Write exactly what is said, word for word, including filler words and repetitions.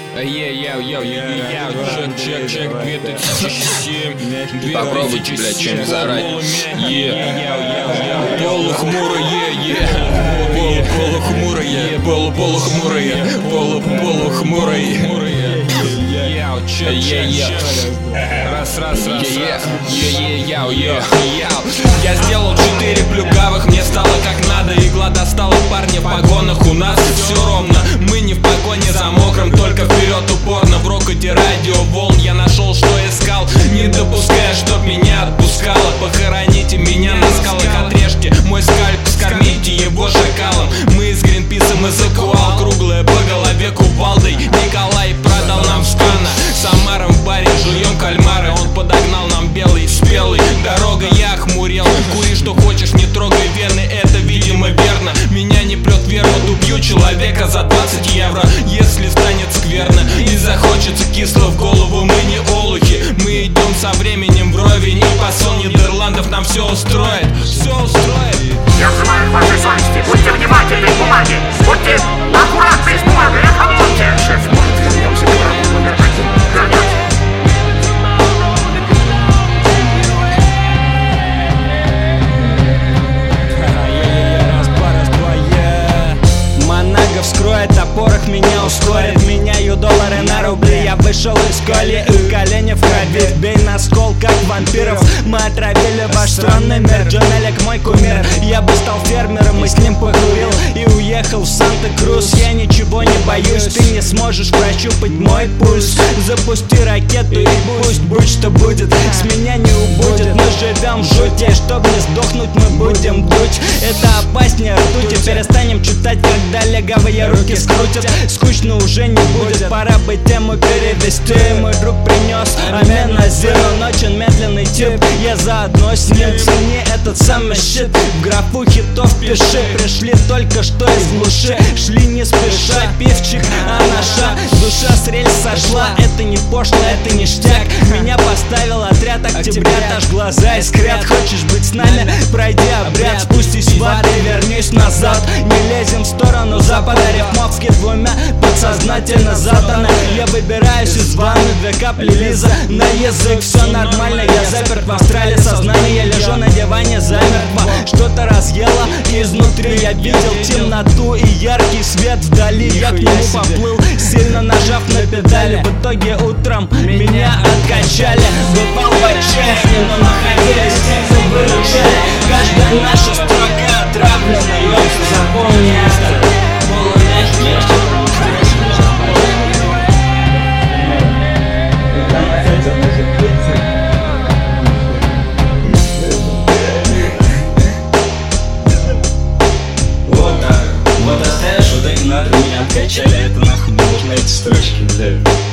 Попробуйте, блядь, что-нибудь заорать. Полухмурые, полухмурые, полуполухмурые, полуполухмурые. Раз, раз, раз, раз. Я сделал четыре плюгавых, мне стало как надо. Игла достала парня в погонах, у нас все ровно. Мы не в погоне за мокрым, только вперед упорно. В рокоте радиоволн я нашел, что искал, не допуская, чтоб меня отпускало. Похороните меня на скалах, отрежьте мой скальп, скормите его шакалом. Мы с Гринписом из Экуал, круглая по голове кувалдой. Николай продал нам скана, Самаром в баре жуем кальмары. Он подогнал нам белый, спелый. Дорога я охмурел, кури что хочешь, не трогай вены, это видимо верно. Меня не прет верно, убью человека за двадцать евро. Если станет скверно и захочется кисло в голову, мы не олухи. Мы идем со временем вровень, и посол Нидерландов нам все устроит. Все устроит. Я взываю к вашей совести, будьте внимательны к бумаге, будьте аккуратны с бумагой, экономьте. Шеф, может, вернемся к программу номер один? Вернемся. Вскроет о порох, меня ускорит. Меняю доллары на рубли. Я вышел из коли и колени в крови. Бей на скол, как вампиров. Мы отравили ваш странный мир. Джон Элек мой кумир. Я бы стал фермером и с ним покурил и уехал в Санта-Крус. Я ничего не боюсь, ты не сможешь прощупать мой пульс. Запусти ракету и пусть будь что будет, с меня не убудет. Мы живем в жути, чтобы не сдохнуть, мы будем дуть. Это опаснее ртути. Перестанем читать, когда легавые руки скрутят. Скучно уже не будет, пора бы тему перевести. Мой друг принес Амен Азир, он очень медленный тип. Я заодно с ним, цени этот самый щит. В графу хитов пиши, пришли только что из глуши. Шли не спеша, пивчик, а наша душа с рельс сошла. Это не пошло, это ништяк. Меня поставил отряд октября, аж глаза искрят. Хочешь быть с нами? Пройди обряд, спустись в ад и вернись назад. Не лезем в сторону запада, рифмовки двумя подсознательно заданы. Я выбираюсь из ванны, две капли Лиза на язык. Все нормально, я заперт в Австралии. Сознание, я лежу на диване замертво. Что-то разъело изнутри. Я видел темноту и яркий свет вдали. Я к нему поплыл, сильно нажав на педали. В итоге утром меня откачали. Выпал в отчаянии, но находились снизу, выручали. Каждая наша строка отравлена, ёпс, запомни это. Вот так, вот оставишь, вот так надо, меня откачали. Это нахуй не нужно, эти строчки, бля.